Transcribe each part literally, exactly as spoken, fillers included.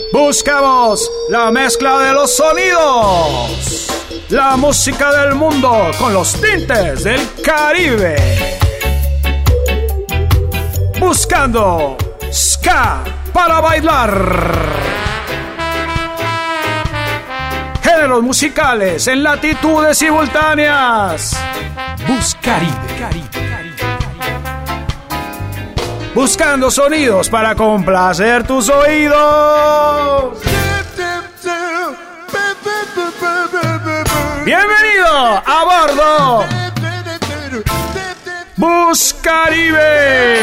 Buscamos la mezcla de los sonidos, la música del mundo con los tintes del Caribe. Buscando ska para bailar. Géneros musicales en latitudes simultáneas. Buscaribe. Buscando sonidos para complacer tus oídos. Bienvenido a bordo Buscaribe.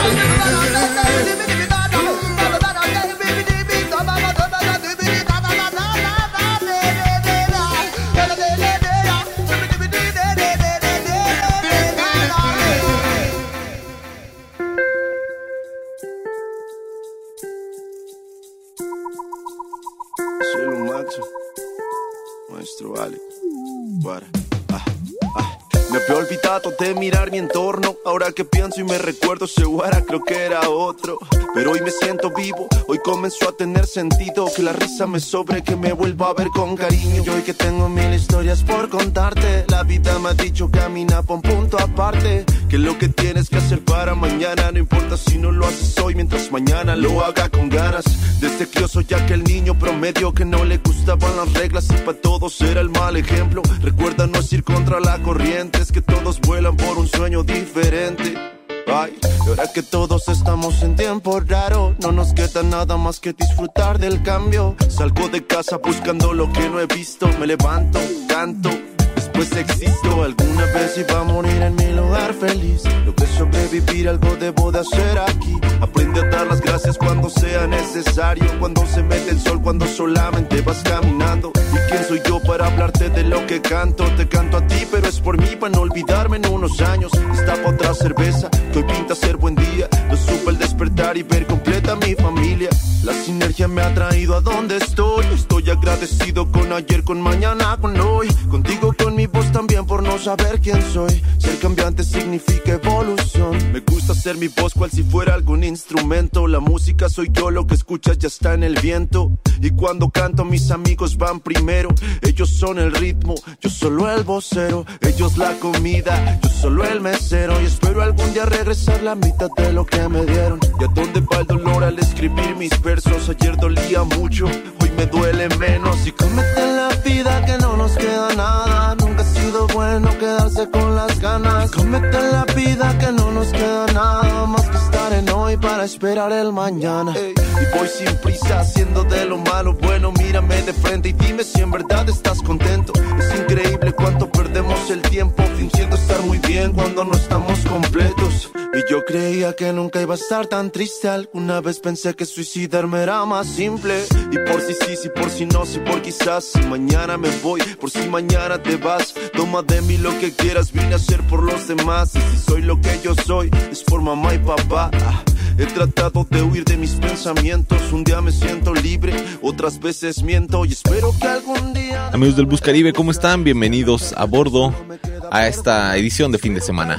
Maestro vale para ah, ah. Me había olvidado de mirar mi entorno. Ahora que pienso y me recuerdo, segura creo que era otro. Pero hoy me siento vivo, hoy comenzó a tener sentido. Que la risa me sobre, que me vuelva a ver con cariño. Y hoy que tengo mil historias por contarte, la vida me ha dicho camina por un punto aparte. Que lo que tienes que hacer para mañana, no importa si no lo haces hoy, mientras mañana lo haga con ganas. Desde que yo soy aquel niño promedio que no le gustaban las reglas y para todos era el mal ejemplo. Recuerda no es ir contra la corriente, es que todos vuelan por un sueño diferente. Ay, y ahora que todos estamos en tiempo raro, no nos queda nada más que disfrutar del cambio. Salgo de casa buscando lo que no he visto, me levanto, canto, después existo. Alguna vez iba a morir en mi lugar feliz. Lo que sobrevivir algo debo de hacer aquí. Aprende a dar las gracias cuando sea necesario. Cuando se mete el sol, cuando solamente vas caminando. ¿Y quién soy yo para hablarte de lo que canto? Te canto a ti, pero es por mí, para no olvidarme en unos años. Destapo otra cerveza, que hoy pinta ser buen día. Lo supe al despertar y ver completa mi familia. La sinergia me ha traído a donde estoy. Estoy agradecido con ayer, con mañana, con hoy. Contigo, con mi voz también por no saber quién soy. Ser cambiante significa evolución. Me gusta hacer mi voz cual si fuera algún instrumento. La música soy yo, lo que escuchas ya está en el viento. Y cuando canto mis amigos van primero. Ellos son el ritmo, yo solo el vocero. Ellos la comida, yo solo el mesero. Y espero algún día regresar la mitad de lo que me dieron. ¿Y a dónde va el dolor al escribir mis versos? Ayer dolía mucho, hoy me duele menos. Y cómete en la vida que no nos queda nada. Nunca ha sido bueno quedarse con las ganas. Cómete en la vida que no nos queda nada más que estar en hoy para esperar el mañana. Ey, y voy sin prisa haciendo de lo malo bueno. Mírame de frente y dime si en verdad estás contento. Es increíble cuánto perdemos el tiempo fingiendo estar muy bien cuando no estamos completos. Y yo creía que nunca iba a estar tan triste. Alguna vez pensé que suicidarme era más simple. Y por si sí, si por si no, si por quizás. Si mañana me voy, por si mañana te vas. Toma de mí lo que quieras, vine a ser por los demás. Y si soy lo que yo soy, es por mamá y papá. ah, He tratado de huir de mis pensamientos. Un día me siento libre, otras veces miento. Y espero que algún día... Amigos del Buscaribe, ¿cómo están? Bienvenidos a bordo a esta edición de fin de semana.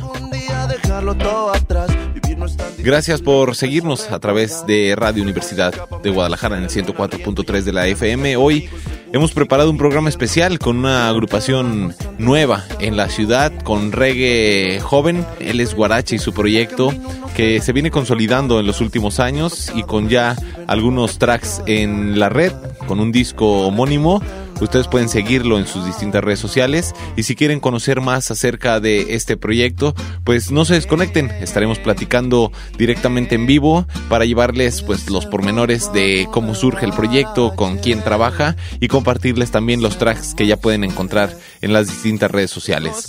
Gracias por seguirnos a través de Radio Universidad de Guadalajara en el ciento cuatro punto tres de la F M. Hoy hemos preparado un programa especial con una agrupación nueva en la ciudad, con reggae joven. Él es Guarache y su proyecto, que se viene consolidando en los últimos años y con ya algunos tracks en la red, con un disco homónimo. Ustedes pueden seguirlo en sus distintas redes sociales y si quieren conocer más acerca de este proyecto, pues no se desconecten. Estaremos platicando directamente en vivo para llevarles pues los pormenores de cómo surge el proyecto, con quién trabaja y compartirles también los tracks que ya pueden encontrar en las distintas redes sociales.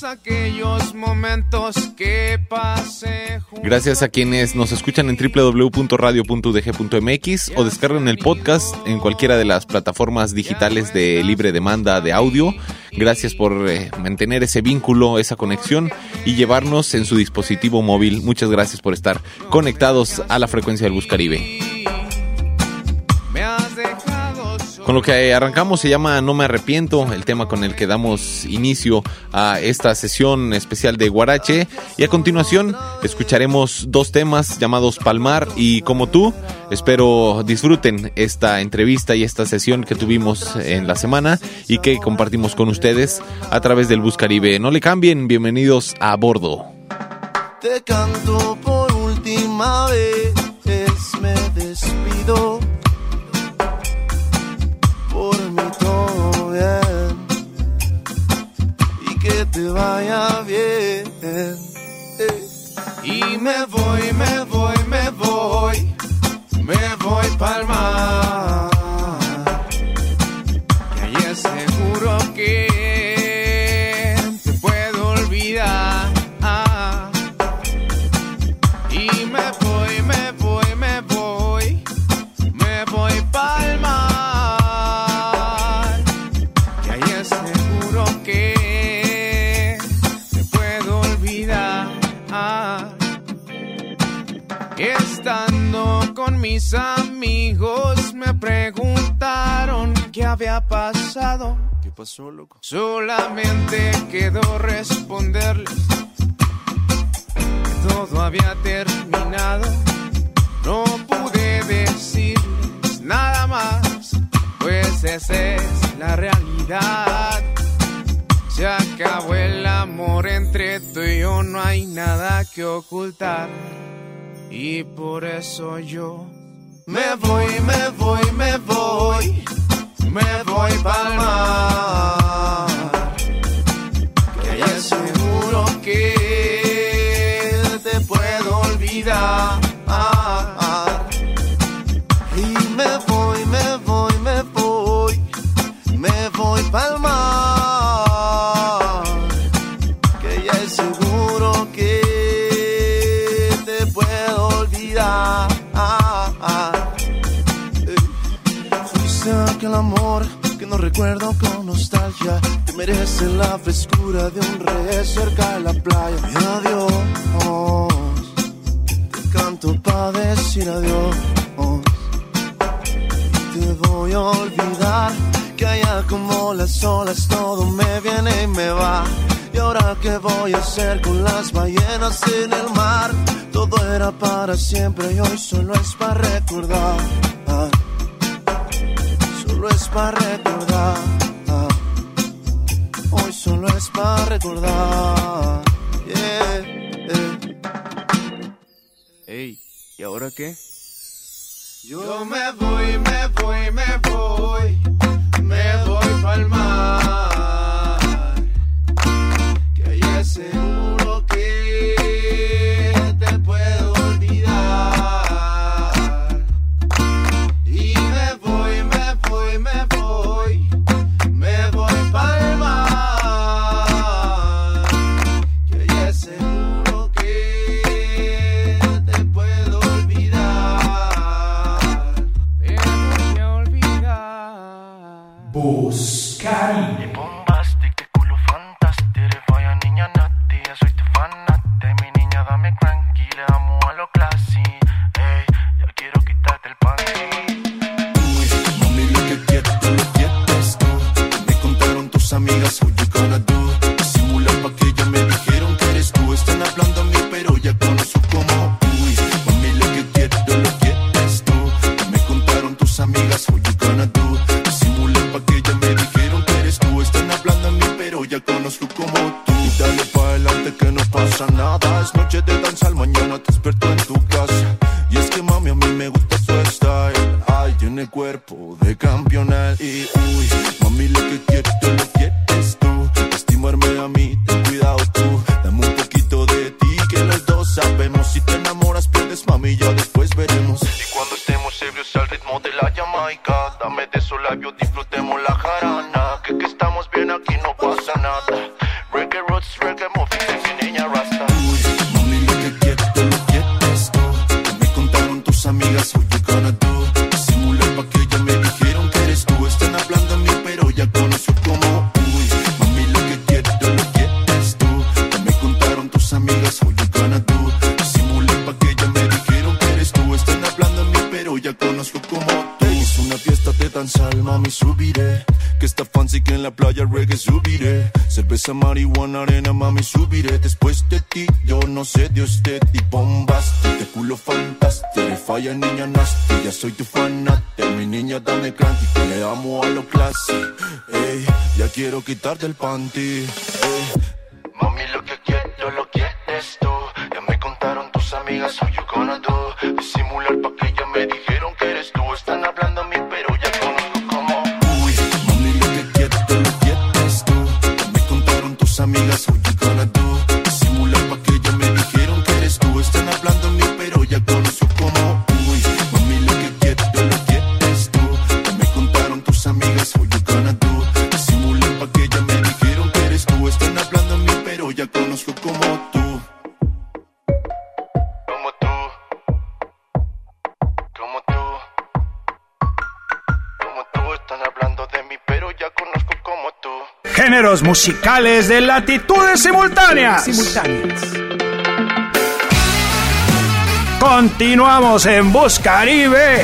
Gracias a quienes nos escuchan en doble u doble u doble u punto radio punto u d g punto m x o descargan el podcast en cualquiera de las plataformas digitales de libre demanda de audio. Gracias por eh, mantener ese vínculo, esa conexión y llevarnos en su dispositivo móvil. Muchas gracias por estar conectados a la frecuencia del Buscaribe. Con lo que arrancamos se llama No me arrepiento, el tema con el que damos inicio a esta sesión especial de Guarache. Y a continuación escucharemos dos temas llamados Palmar y Como tú. Espero disfruten esta entrevista y esta sesión que tuvimos en la semana y que compartimos con ustedes a través del Bus Caribe. No le cambien, bienvenidos a bordo. Te canto por última vez, me despido. Por mí todo bien y que te vaya bien. Eh. Y me voy, me voy, me voy, me voy pa'l mar. Que ahí es seguro que te puedo olvidar. Y me voy, me voy, me voy, me voy pa'l mar. Estando con mis amigos me preguntaron qué había pasado. ¿Qué pasó, loco? Solamente quedó responderles que todo había terminado. No pude decirles nada más, pues esa es la realidad. Se acabó el amor entre tú y yo, no hay nada que ocultar. Y por eso yo me voy, me voy, me voy, me voy pa'l mar. Que allá es seguro que te puedo olvidar. Y me voy, me voy, me voy, me voy pa'l mar. Que ya es seguro que olvidar. Ah, ah, eh. Fuiste aquel amor que no recuerdo con nostalgia. Te mereces la frescura de un rey cerca de la playa. Y adiós, te canto pa' decir adiós. Y te voy a olvidar, que allá como las olas todo me viene y me va. Y ahora qué voy a hacer con las ballenas en el mar. Todo era para siempre y hoy solo es para recordar. Ah, solo es para recordar. Ah, hoy solo es para recordar. Yeah, yeah. Ey, ¿y ahora qué? Yo me voy, me voy, me voy, me voy pa'l mar. Que ahí es seguro que te puedo olvidar. Y me voy, me voy, me voy, me voy pa'l mar. Que ahí es seguro que te puedo olvidar. Te voy a olvidar. Bus Caribe. Amigas, what you gonna do? Simular pa' que ya me dijeron que eres tú. Están hablando a mí, pero ya conozco como uy, mami, lo que quiero, lo quieres tú. Me contaron tus amigas, what you gonna do? Simular pa' que ya me dijeron que eres tú. Están hablando a mí, pero ya conozco como tú. Y dale pa' adelante que no pasa nada. Es noche de danzar, mañana te desperto en tu casa. Y es que mami, a mí me gusta tu style. Ay, tiene cuerpo de campeonal. Y uy, mami, lo que quiero, lo quieres tú. Lastimarme a mí, ten cuidado tú. Dame un poquito de ti, que los dos sabemos. Si te enamoras, pierdes, mami, ya después veremos. Y cuando estemos ebrios al ritmo de la Jamaica, dame de esos labios, disfrutemos la jarana. Que que estamos bien aquí, no pasa nada. Reggae roots, reggae movies, mi niña rasta. Uy, mami, lo que quiero, lo quieres tú. Me contaron tus amigas, what you gonna do? Simular pa' que ya me dijeron que eres tú. Están hablando a mí, pero ya conozco como uy, mami, lo que quiero, lo quieres tú. Me contaron tus amigas, what you gonna do? Simular pa' que ya me dijeron que eres tú. Están hablando a mí, pero ya conozco como tú. Es una fiesta de danzar, mami, subiré. Que está fancy que en la playa reggae subiré. Cerveza, marihuana, arena, mami, subiré. Después de ti, yo no sé de usted. Y bombaste, de culo fantástico. Le falla, niña nasty, ya soy tu fanate. Mi niña, dame cranky, que le amo a lo classy. Ey, ya quiero quitarte el panty. Ey. Mami, lo que quiero, lo quieres tú. Ya me contaron tus amigas, how you gonna do. Disimular pa' que ya me dijeron que eres tú. Están hablando a mí, pero ya conozco como. Uy, mami, lo que quiero, lo quieres tú. Ya me contaron tus amigas, how you gonna do. Disimular pa' que ya me dijeron que eres tú. Están hablando a mí, pero ya conozco como. Uy, mami, lo que quiero, lo quieres tú. Ya me contaron tus amigas, how you gonna do. Disimular pa' que ya me dijeron que eres tú. Están hablando a mí, pero ya conozco como tú. Como tú. Como tú. Como tú. Están hablando de mí, pero ya conozco como tú. Géneros musicales de latitudes simultáneas. Simultáneas. Continuamos en Buscaribe.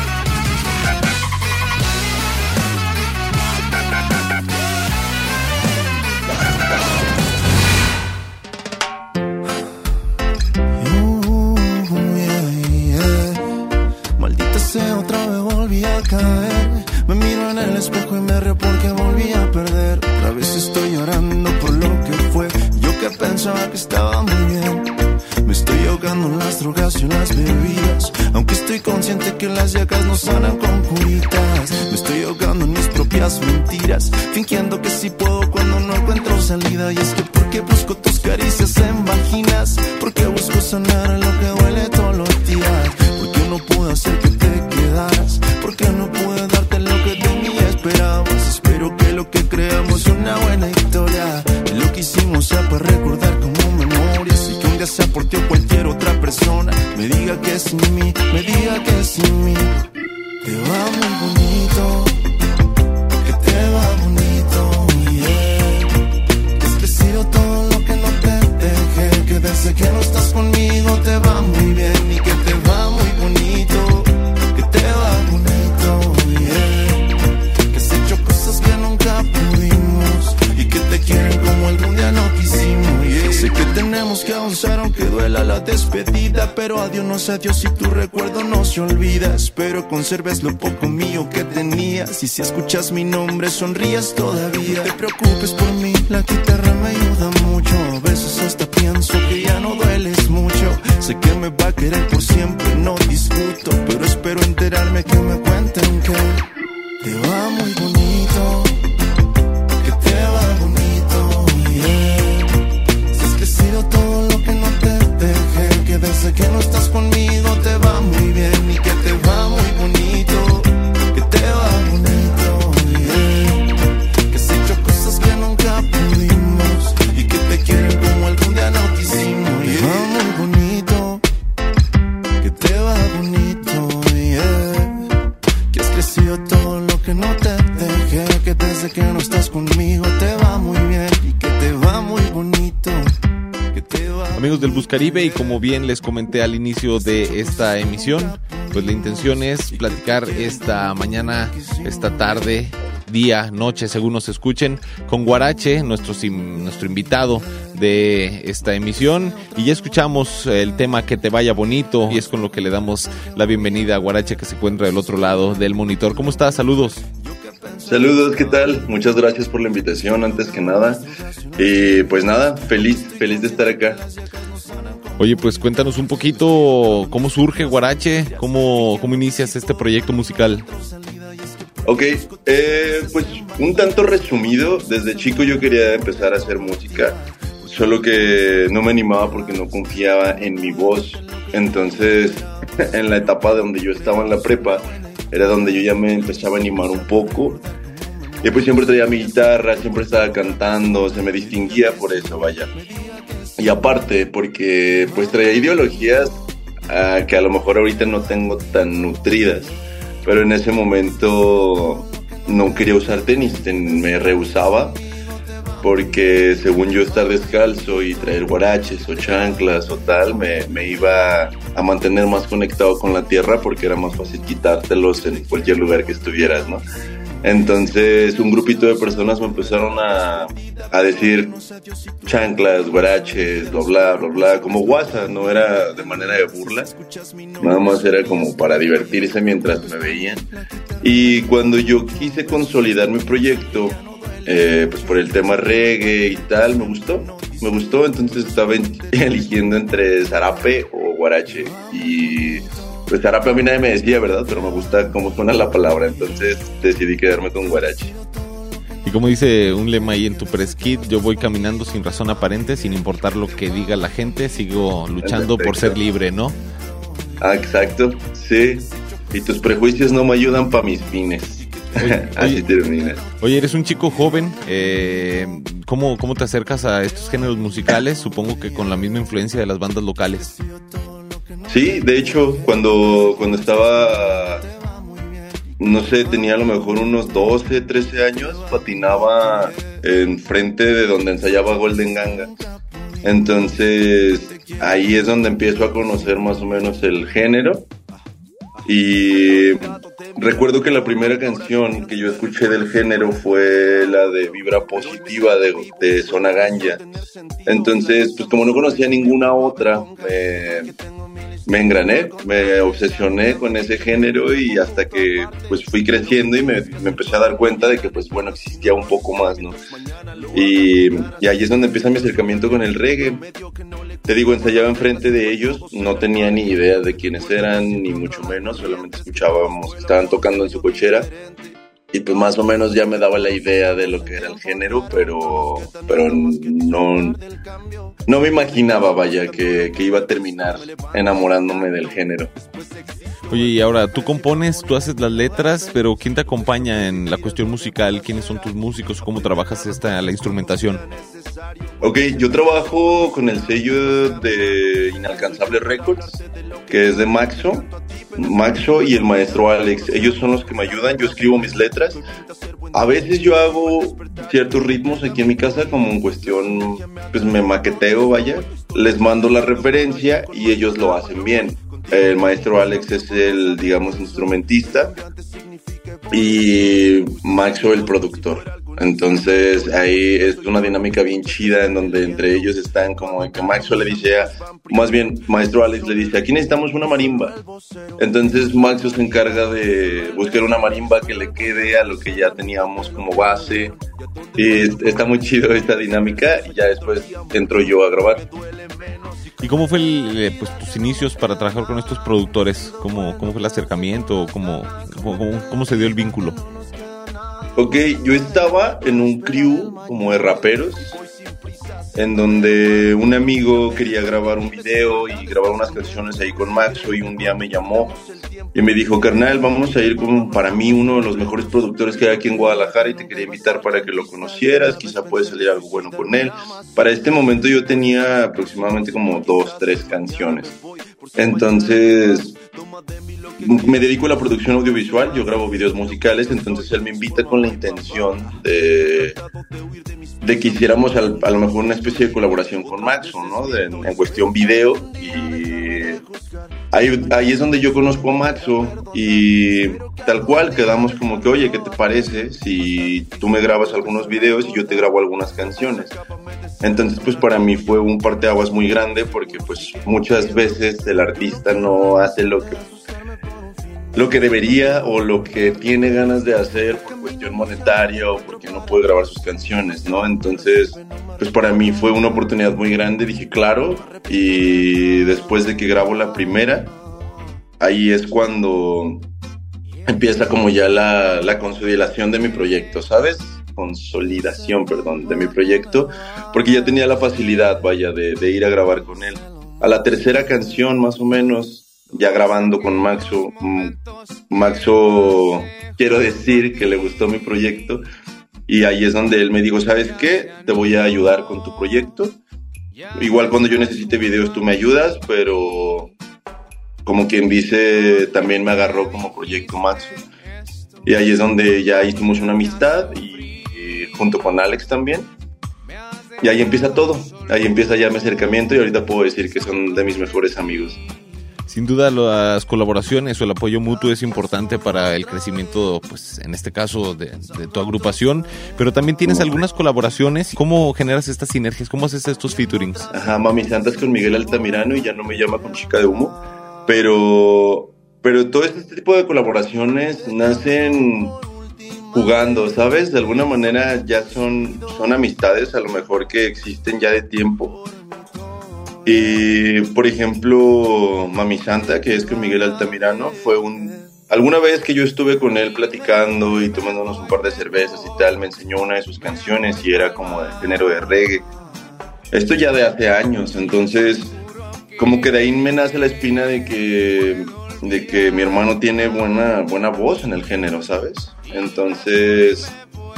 Otra vez volví a caer. Me miro en el espejo y me río porque volví a perder. Otra vez estoy llorando por lo que fue. Yo que pensaba que estaba muy bien. Me estoy ahogando en las drogas y en las bebidas. Aunque estoy consciente que las llagas no sanan con curitas. Me estoy ahogando en mis propias mentiras, fingiendo que sí puedo cuando no encuentro salida. Y es que porque busco tus caricias en vaginas, porque busco sanar lo que duele todos los días. Porque no pude hacer que te quedaras, porque no pude darte lo que de mí esperabas. Espero que lo que creamos es una buena historia, y lo que hicimos sea para recordar como memorias. Y que un día sea por ti o cualquier otra persona me diga que sin mí, me diga que sin mí te va muy bonito, que te va bonito, yeah. Que es preciso todo lo que no te dejé, que desde que no estás conmigo te va muy bien y que te va muy bonito, que te va bonito, yeah. Que has hecho cosas que nunca pudimos y que te quieren como algún día no quisimos, yeah. Sé que tenemos que avanzar aunque duela la despedida, pero adiós no sé adiós si tu recuerdo no se olvida. Espero conserves lo poco mío que tenías, y si escuchas mi nombre sonrías todavía. No te preocupes por mí, la guitarra me ayuda mucho. A veces hasta pienso que ya no dueles mucho. Sé que me va a querer por siempre, no discuto, pero espero enterarme que me cuenten que te va muy bonito, que te va bonito, yeah. Si has crecido todo lo que no te dejé, que desde que no estás conmigo te va muy bien y que te va muy bonito, que te va bonito, yeah. Que has hecho cosas que nunca pudimos y que te quieren como algún día no quisimos, yeah. Te va muy bonito, que te va bonito, yeah. Que has crecido todo lo que no te dejé, que desde que no estás conmigo te va muy bien y que te va muy bonito. Amigos del Buscaribe, y como bien les comenté al inicio de esta emisión, pues la intención es platicar esta mañana, esta tarde, día, noche, según nos escuchen, con Guarache, nuestro, nuestro invitado de esta emisión. Y ya escuchamos el tema Que te vaya bonito, y es con lo que le damos la bienvenida a Guarache, que se encuentra del otro lado del monitor. ¿Cómo estás? Saludos. Saludos, ¿qué tal? Muchas gracias por la invitación, antes que nada. Y pues nada, feliz, feliz de estar acá. Oye, pues cuéntanos un poquito cómo surge Guarache, cómo, cómo inicias este proyecto musical. Ok, eh, pues un tanto resumido, desde chico yo quería empezar a hacer música, solo que no me animaba porque no confiaba en mi voz. Entonces, en la etapa donde yo estaba en la prepa, era donde yo ya me empezaba a animar un poco. Y pues siempre traía mi guitarra, siempre estaba cantando, se me distinguía por eso, vaya. Y aparte, porque pues traía ideologías uh, que a lo mejor ahorita no tengo tan nutridas, pero en ese momento no quería usar tenis, me rehusaba, porque según yo estar descalzo y traer guaraches o chanclas o tal, me, me iba a mantener más conectado con la tierra porque era más fácil quitártelos en cualquier lugar que estuvieras, ¿no? Entonces un grupito de personas me empezaron a, a decir chanclas, guaraches, bla bla bla bla, como guasa, no era de manera de burla, nada más era como para divertirse mientras me veían. Y cuando yo quise consolidar mi proyecto, eh, pues por el tema reggae y tal, me gustó, me gustó, entonces estaba eligiendo entre zarape o guarache y... Pues zarape a mí nadie me decía, ¿verdad? Pero me gusta cómo suena la palabra, entonces decidí quedarme con guarache. Y como dice un lema ahí en tu press kit, yo voy caminando sin razón aparente, sin importar lo que diga la gente, sigo luchando por ser libre, ¿no? Ah, exacto, sí. Y tus prejuicios no me ayudan para mis fines. Oye, Así oye, termina. Oye, eres un chico joven, eh, ¿cómo, ¿cómo te acercas a estos géneros musicales? Supongo que con la misma influencia de las bandas locales. Sí, de hecho, cuando, cuando estaba, no sé, tenía a lo mejor unos doce, trece años, patinaba enfrente de donde ensayaba Golden Ganga. Entonces, ahí es donde empiezo a conocer más o menos el género. Y recuerdo que la primera canción que yo escuché del género fue la de Vibra Positiva de, de Zona Ganja. Entonces, pues como no conocía ninguna otra, me... me engrané, me obsesioné con ese género y hasta que pues fui creciendo y me, me empecé a dar cuenta de que pues bueno, existía un poco más, ¿no? Y, y ahí es donde empieza mi acercamiento con el reggae. Te digo, ensayaba enfrente de ellos, no tenía ni idea de quiénes eran, ni mucho menos, solamente escuchábamos, estaban tocando en su cochera. Y pues más o menos ya me daba la idea de lo que era el género, pero, pero no, no me imaginaba, vaya, que, que iba a terminar enamorándome del género. Oye, y ahora, tú compones, tú haces las letras, pero ¿quién te acompaña en la cuestión musical? ¿Quiénes son tus músicos? ¿Cómo trabajas esta, la instrumentación? Ok, yo trabajo con el sello de Inalcanzable Records, que es de Maxo, Maxo y el maestro Alex. Ellos son los que me ayudan, yo escribo mis letras. A veces yo hago ciertos ritmos aquí en mi casa, como en cuestión, pues me maqueteo, vaya. Les mando la referencia y ellos lo hacen bien. El maestro Alex es el, digamos, instrumentista y Maxo el productor. Entonces ahí es una dinámica bien chida en donde entre ellos están como que Maxo le dice a, más bien Maestro Alex le dice, aquí necesitamos una marimba. Entonces Maxo se encarga de buscar una marimba que le quede a lo que ya teníamos como base. Y está muy chido esta dinámica y ya después entro yo a grabar. ¿Y cómo fue el, pues, tus inicios para trabajar con estos productores? ¿Cómo, cómo fue el acercamiento? ¿Cómo, cómo, cómo se dio el vínculo? Ok, yo estaba en un crew como de raperos, en donde un amigo quería grabar un video y grabar unas canciones ahí con Maxo, y un día me llamó y me dijo, carnal, vamos a ir con, para mí, uno de los mejores productores que hay aquí en Guadalajara y te quería invitar para que lo conocieras, quizá puede salir algo bueno con él. Para este momento yo tenía aproximadamente como dos, tres canciones. Entonces me dedico a la producción audiovisual, yo grabo videos musicales, entonces él me invita con la intención de, de que hiciéramos al, a lo mejor una especie de colaboración con Maxo, ¿no? De, en cuestión video, y ahí, ahí es donde yo conozco a Maxo y tal cual quedamos como que, oye, ¿qué te parece si tú me grabas algunos videos y yo te grabo algunas canciones? Entonces pues para mí fue un parteaguas muy grande, porque pues muchas veces el artista no hace lo que lo que debería o lo que tiene ganas de hacer por cuestión monetaria o porque no puede grabar sus canciones, ¿no? Entonces, pues para mí fue una oportunidad muy grande, dije claro, y después de que grabo la primera, ahí es cuando empieza como ya la, la consolidación de mi proyecto, ¿sabes? Consolidación, perdón, de mi proyecto, porque ya tenía la facilidad, vaya, de, de ir a grabar con él. A la tercera canción, más o menos, ya grabando con Maxo, Maxo, quiero decir que le gustó mi proyecto, y ahí es donde él me dijo, ¿sabes qué? Te voy a ayudar con tu proyecto. Igual cuando yo necesite videos tú me ayudas, pero como quien dice, también me agarró como proyecto Maxo. Y ahí es donde ya hicimos una amistad, y, y junto con Alex también. Y ahí empieza todo, ahí empieza ya mi acercamiento, y ahorita puedo decir que son de mis mejores amigos. Sin duda las colaboraciones o el apoyo mutuo es importante para el crecimiento, pues en este caso de, de tu agrupación, pero también tienes algunas colaboraciones. ¿Cómo generas estas sinergias? ¿Cómo haces estos featurings? Ajá, Mami Santa es con Miguel Altamirano y Ya no me llama con Chica de Humo, pero, pero todo este tipo de colaboraciones nacen jugando, ¿sabes? De alguna manera ya son, son amistades a lo mejor que existen ya de tiempo. Y, por ejemplo, Mami Santa, que es con Miguel Altamirano, fue un... Alguna vez que yo estuve con él platicando y tomándonos un par de cervezas y tal, me enseñó una de sus canciones y era como de género de reggae. Esto ya de hace años, entonces como que de ahí me nace la espina de que, de que mi hermano tiene buena, buena voz en el género, ¿sabes? Entonces,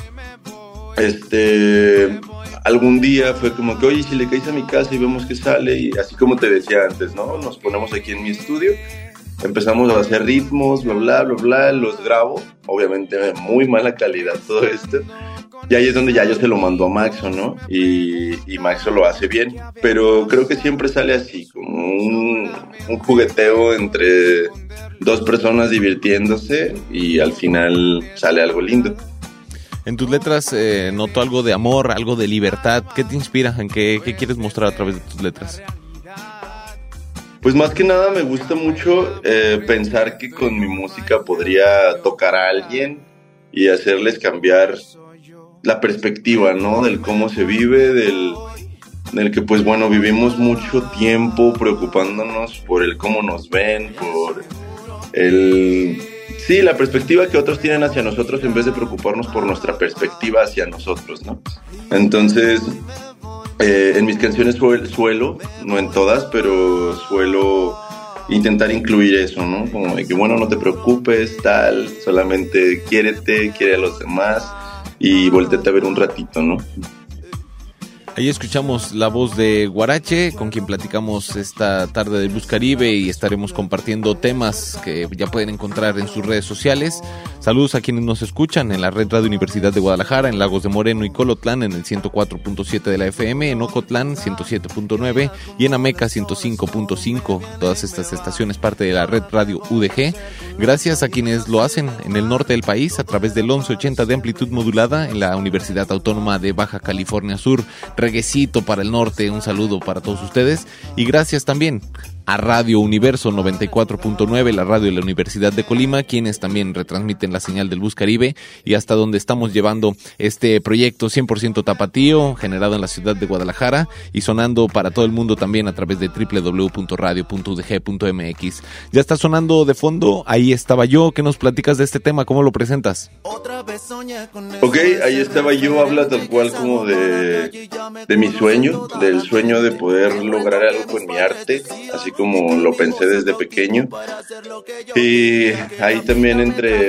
este... algún día fue como que, oye, si le caes a mi casa y vemos que sale, y así como te decía antes, ¿no? Nos ponemos aquí en mi estudio, empezamos a hacer ritmos, bla, bla, bla, bla, los grabo, obviamente de muy mala calidad todo esto, y ahí es donde ya yo se lo mando a Maxo, ¿no? Y, y Maxo lo hace bien, pero creo que siempre sale así, como un, un jugueteo entre dos personas divirtiéndose, y al final sale algo lindo. En tus letras eh, noto algo de amor, algo de libertad. ¿Qué te inspira? ¿En qué, qué quieres mostrar a través de tus letras? Pues más que nada me gusta mucho eh, pensar que con mi música podría tocar a alguien y hacerles cambiar la perspectiva, ¿no? Del cómo se vive, del, del que pues bueno, vivimos mucho tiempo preocupándonos por el cómo nos ven, por el... Sí, la perspectiva que otros tienen hacia nosotros en vez de preocuparnos por nuestra perspectiva hacia nosotros, ¿no? Entonces, eh, en mis canciones suelo, no en todas, pero suelo intentar incluir eso, ¿no? Como de que, bueno, no te preocupes, tal, solamente quiérete, quiere a los demás y voltéate a ver un ratito, ¿no? Ahí escuchamos la voz de Guarache, con quien platicamos esta tarde del Blues Caribe y estaremos compartiendo temas que ya pueden encontrar en sus redes sociales. Saludos a quienes nos escuchan en la Red Radio Universidad de Guadalajara, en Lagos de Moreno y Colotlán en el ciento cuatro punto siete de la F M, en Ocotlán ciento siete punto nueve y en Ameca ciento cinco punto cinco. Todas estas estaciones parte de la Red Radio U D G. Gracias a quienes lo hacen en el norte del país a través del once ochenta de amplitud modulada en la Universidad Autónoma de Baja California Sur. Reguecito para el norte, un saludo para todos ustedes y gracias también a Radio Universo noventa y cuatro punto nueve, la radio de la Universidad de Colima, quienes también retransmiten la señal del Blues Caribe y hasta donde estamos llevando este proyecto cien por ciento tapatío, generado en la ciudad de Guadalajara y sonando para todo el mundo también a través de doble u doble u doble u punto radio punto u d g punto m x. Ya está sonando de fondo, Ahí estaba yo. ¿Qué nos platicas de este tema? ¿Cómo lo presentas? Ok, Ahí estaba yo, habla tal cual como de, de mi sueño, del sueño de poder lograr algo con mi arte, así como lo pensé desde pequeño. Y ahí también entre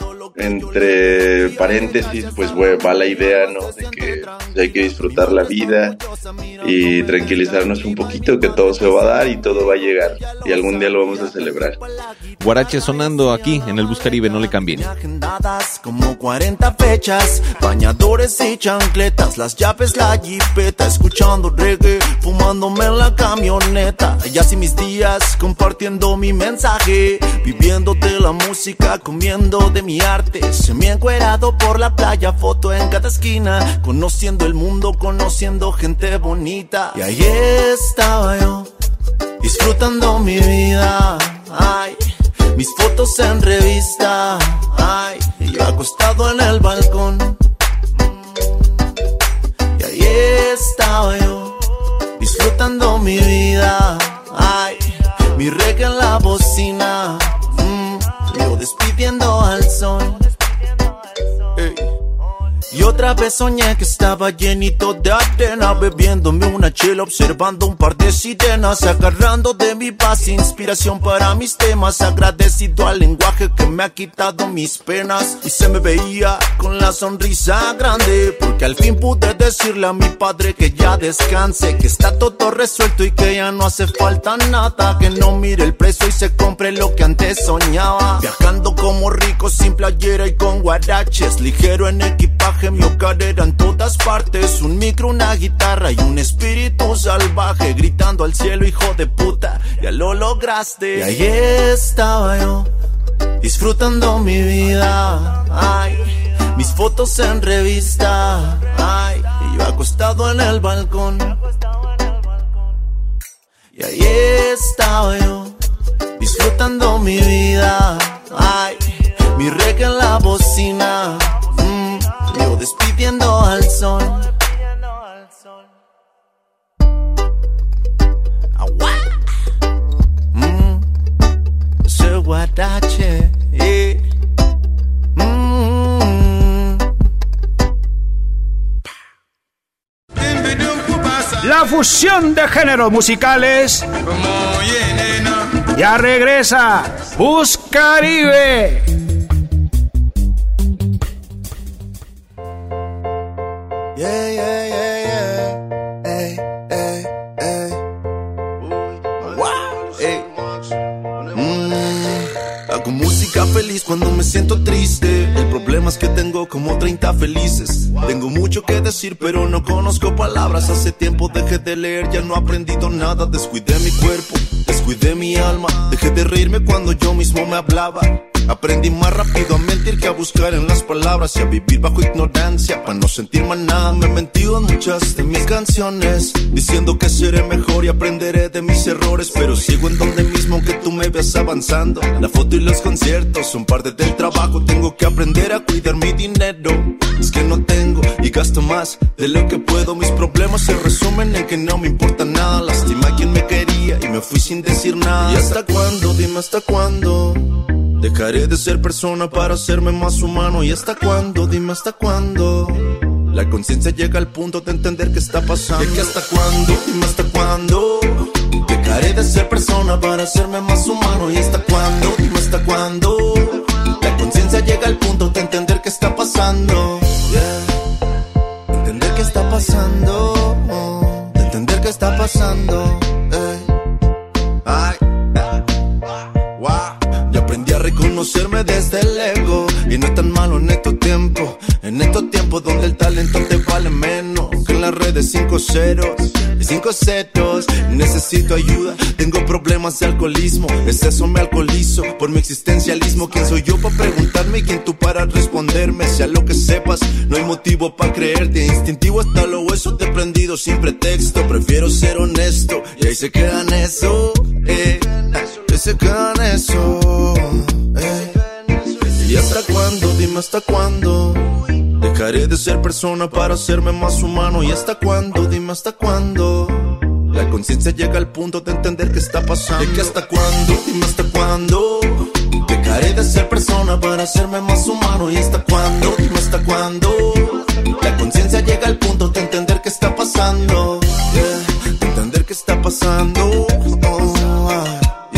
entre paréntesis pues bueno, va la idea, ¿no? De que hay que disfrutar la vida y tranquilizarnos un poquito, que todo se va a dar y todo va a llegar y algún día lo vamos a celebrar. Guarache sonando aquí en el Blues Caribe, no le cambien. Como cuarenta fechas, bañadores y chancletas, las llaves, la jipeta, escuchando reggae, fumándome en la camioneta. Y así mis días, compartiendo mi mensaje, viviendo de la música, comiendo de mi arte. Semi encuerado por la playa, foto en cada esquina, conociendo el mundo, conociendo gente bonita. Y ahí estaba yo, disfrutando mi vida, ay, mis fotos en revista, ay, y yo acostado en el balcón. Y ahí estaba yo, disfrutando mi vida, ay, mi reggae en la bocina, mm, yo despidiendo al sol. Ey. Y otra vez soñé que estaba llenito de arena, bebiéndome una chela, observando un par de sirenas, agarrando de mi paz inspiración para mis temas, agradecido al lenguaje que me ha quitado mis penas. Y se me veía con la sonrisa grande, porque al fin pude decirle a mi padre que ya descanse, que está todo resuelto y que ya no hace falta nada, que no mire el precio y se compre lo que antes soñaba. Viajando como rico sin playera y con guaraches, ligero en equipaje, coraje, mi hogar era en todas partes. Un micro, una guitarra y un espíritu salvaje, gritando al cielo, hijo de puta, ya lo lograste. Y ahí estaba yo, disfrutando mi vida, ay, mis fotos en revista, ay, y yo acostado en el balcón. Y ahí estaba yo, disfrutando mi vida, ay, mi reggae en la bocina, mm, yo despidiendo al sol. Agua, mm, ese guarache, eh. mm. La fusión de géneros musicales ya regresa. Bus Caribe. Yeah, yeah, yeah, yeah. Ey, ey, ey. Wow, ey. Mm. Hago música feliz cuando me siento triste. El problema es que tengo como treinta felices. Tengo mucho que decir, pero no conozco palabras. Hace tiempo dejé de leer, ya no he aprendido nada. Descuidé mi cuerpo, descuidé mi alma. Dejé de reírme cuando yo mismo me hablaba. Aprendí más rápido a mentir que a buscar en las palabras y a vivir bajo ignorancia. Para no sentir más nada me he mentido en muchas de mis canciones, diciendo que seré mejor y aprenderé de mis errores. Pero sigo en donde mismo aunque tú me veas avanzando. La foto y los conciertos son parte del trabajo. Tengo que aprender a cuidar mi dinero. Es que no tengo y gasto más de lo que puedo. Mis problemas se resumen en que no me importa nada. Lastima a quien me quería y me fui sin decir nada. ¿Y hasta cuándo? Dime hasta cuándo dejaré de ser persona para hacerme más humano. ¿Y hasta cuándo? Dime hasta cuándo la conciencia llega al punto de entender qué está pasando. ¿Y que hasta cuándo? Dime hasta cuándo dejaré de ser persona para hacerme más humano. ¿Y hasta cuándo? Dime hasta cuándo la conciencia llega al punto de entender qué está pasando. Yeah. Entender qué está pasando, oh. De entender qué está pasando. Hey. Ay. Wow. Aprendí a reconocerme desde el ego. Y no es tan malo en estos tiempos. En estos tiempos donde el talento te vale menos que en las redes cinco ceros y cinco ceros. Necesito ayuda, tengo problemas de alcoholismo. Es eso, me alcoholizo por mi existencialismo. ¿Quién soy yo para preguntarme y quién tú para responderme? Sea lo que sepas, no hay motivo para creerte. Instintivo hasta los huesos te he prendido sin pretexto. Prefiero ser honesto y ahí se queda en eso, eh. Ahí se queda en eso, eh. ¿Y hasta cuándo? Dime hasta cuándo dejaré de ser persona para hacerme más humano. ¿Y hasta cuándo? Dime hasta cuándo la conciencia llega al punto de entender qué está pasando. ¿Y que hasta cuándo? Dime hasta cuándo dejaré de ser persona para hacerme más humano. ¿Y hasta cuándo? Dime hasta cuándo la conciencia llega al punto de entender qué está pasando. Yeah. De entender qué está pasando, oh, ah.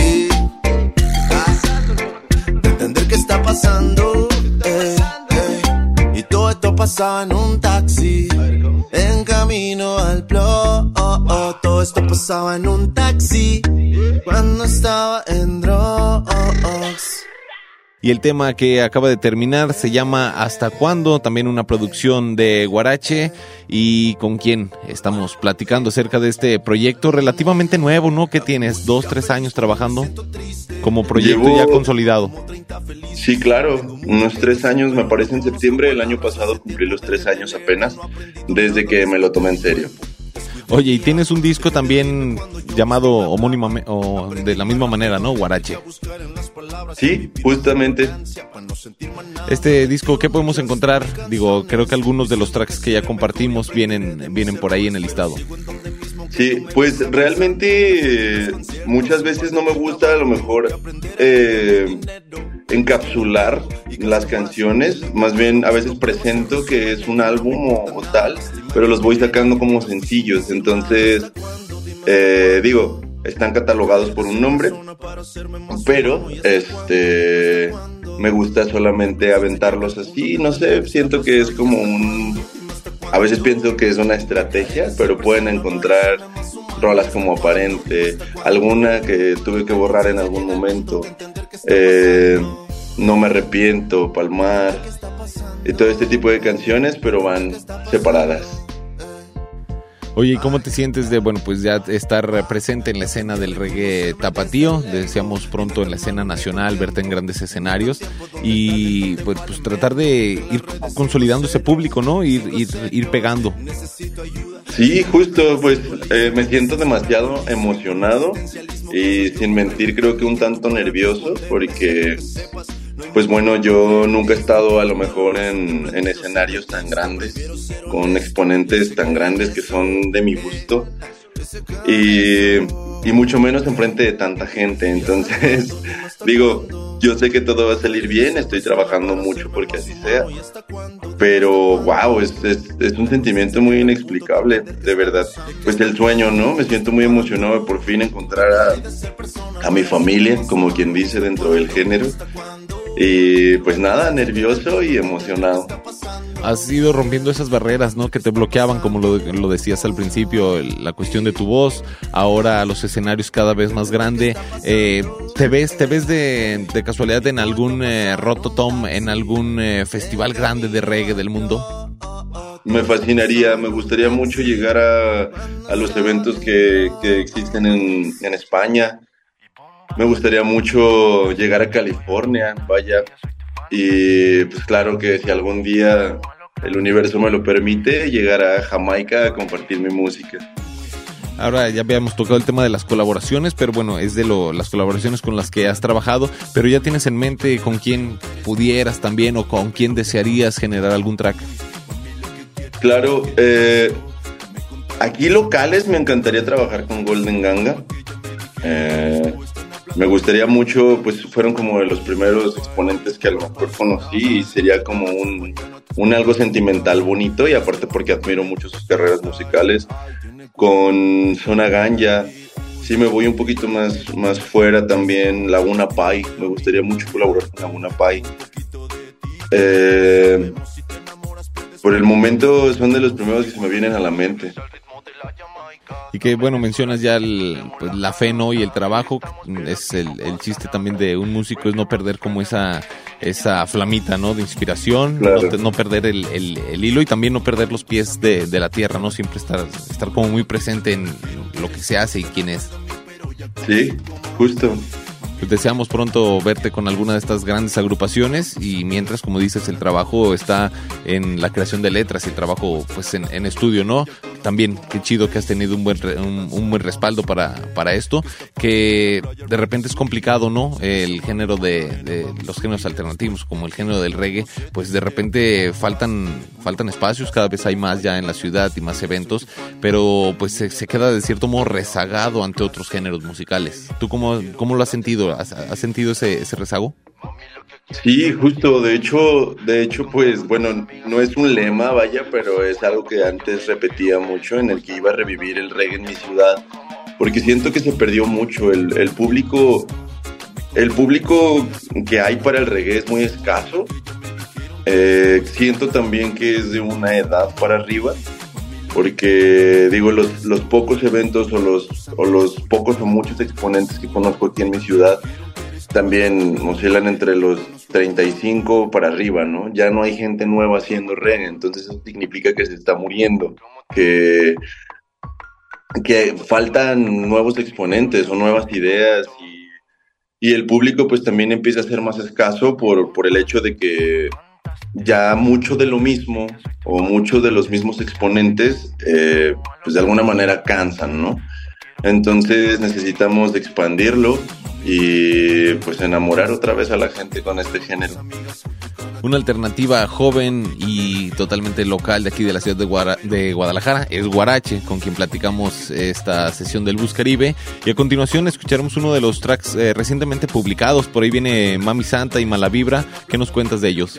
¿Qué está pasando? Eh, eh. Y todo esto pasaba en un taxi, en camino al blog. Oh, oh. Todo esto pasaba en un taxi, cuando estaba en drugs. Y el tema que acaba de terminar se llama ¿Hasta cuándo? También una producción de Guarache. ¿Y con quién estamos platicando acerca de este proyecto relativamente nuevo, ¿no? ¿Qué tienes? ¿Dos, tres años trabajando como proyecto Llevo... ya consolidado? Sí, claro, unos tres años, me parece en septiembre del año pasado cumplí los tres años apenas, desde que me lo tomé en serio. Oye, y tienes un disco también llamado homónimo o de la misma manera, ¿no? Guarache. Sí, justamente. Este disco, ¿qué podemos encontrar? Digo, creo que algunos de los tracks que ya compartimos vienen, vienen por ahí en el listado. Sí, pues realmente eh, muchas veces no me gusta a lo mejor eh, encapsular las canciones, más bien a veces presento que es un álbum o, o tal, pero los voy sacando como sencillos, entonces eh, digo, están catalogados por un nombre, pero este me gusta solamente aventarlos así, no sé, siento que es como un... A veces pienso que es una estrategia, pero pueden encontrar rolas como Aparente, alguna que tuve que borrar en algún momento, eh, No me arrepiento, Palmar, y todo este tipo de canciones, pero van separadas. Oye, ¿y cómo te sientes de, bueno, pues ya estar presente en la escena del reggae tapatío? Deseamos pronto en la escena nacional verte en grandes escenarios y pues, pues tratar de ir consolidando ese público, ¿no? Ir, ir, ir pegando. Sí, justo, pues eh, me siento demasiado emocionado y sin mentir creo que un tanto nervioso porque, pues bueno, yo nunca he estado a lo mejor en, en escenarios tan grandes, con exponentes tan grandes que son de mi gusto y, y mucho menos enfrente de tanta gente. Entonces, digo, yo sé que todo va a salir bien, estoy trabajando mucho porque así sea, pero wow, es, es, es un sentimiento muy inexplicable, de verdad. Pues el sueño, ¿no? Me siento muy emocionado de por fin encontrar a, a mi familia, como quien dice, dentro del género. Y pues nada, nervioso y emocionado. Has ido rompiendo esas barreras, ¿no? Que te bloqueaban, como lo, lo decías al principio, el, la cuestión de tu voz. Ahora los escenarios cada vez más grande. Eh, ¿Te ves, te ves de, de casualidad en algún eh, Rototom, en algún eh, festival grande de reggae del mundo? Me fascinaría, me gustaría mucho llegar a, a los eventos que, que existen en, en España. Me gustaría mucho llegar a California, vaya. Y pues claro que si algún día el universo me lo permite, llegar a Jamaica a compartir mi música. Ahora ya habíamos tocado el tema de las colaboraciones, pero bueno, es de lo, las colaboraciones con las que has trabajado, pero ya tienes en mente con quién pudieras también o con quién desearías generar algún track. Claro, eh, aquí locales me encantaría trabajar con Golden Ganga. Eh, me gustaría mucho, pues fueron como de los primeros exponentes que a lo mejor conocí y sería como un, un algo sentimental bonito y aparte porque admiro mucho sus carreras musicales. Con Zona Ganja, sí me voy un poquito más, más fuera también, Laguna Pai, me gustaría mucho colaborar con Laguna Pai. Eh, por el momento son de los primeros que se me vienen a la mente. Y que bueno, mencionas ya el, pues, la fe, ¿no? Y el trabajo, es el, el chiste también de un músico, es no perder como esa esa flamita, ¿no? De inspiración, claro. no, no perder el, el, el hilo y también no perder los pies de, de la tierra, ¿no? Siempre estar, estar como muy presente en lo que se hace y quién es. Sí, justo. Pues deseamos pronto verte con alguna de estas grandes agrupaciones y mientras, como dices, el trabajo está en la creación de letras y el trabajo pues en, en estudio, ¿no? También, qué chido que has tenido un buen re, un, un buen respaldo para, para esto, que de repente es complicado, ¿no? El género de, de los géneros alternativos, como el género del reggae, pues de repente faltan, faltan espacios, cada vez hay más ya en la ciudad y más eventos, pero pues se, se queda de cierto modo rezagado ante otros géneros musicales. ¿Tú cómo, cómo lo has sentido? ¿Has, has sentido ese, ese rezago? Sí, justo, de hecho, de hecho, pues, bueno, no es un lema, vaya, pero es algo que antes repetía mucho, en el que iba a revivir el reggae en mi ciudad, porque siento que se perdió mucho, el, el público, el público que hay para el reggae es muy escaso, eh, siento también que es de una edad para arriba, porque, digo, los, los pocos eventos o los, o los pocos o muchos exponentes que conozco aquí en mi ciudad, también oscilan entre los treinta y cinco para arriba, ¿no? Ya no hay gente nueva haciendo reggae, entonces eso significa que se está muriendo, que, que faltan nuevos exponentes o nuevas ideas y, y el público pues también empieza a ser más escaso por, por el hecho de que ya mucho de lo mismo o muchos de los mismos exponentes eh, pues de alguna manera cansan, ¿no? Entonces necesitamos expandirlo y pues enamorar otra vez a la gente con este género. Una alternativa joven y totalmente local de aquí de la ciudad de, Guara, de Guadalajara es Guarache, con quien platicamos esta sesión del Bus Caribe, y a continuación escucharemos uno de los tracks eh, recientemente publicados. Por ahí viene Mami Santa y Mala Vibra. ¿Qué nos cuentas de ellos?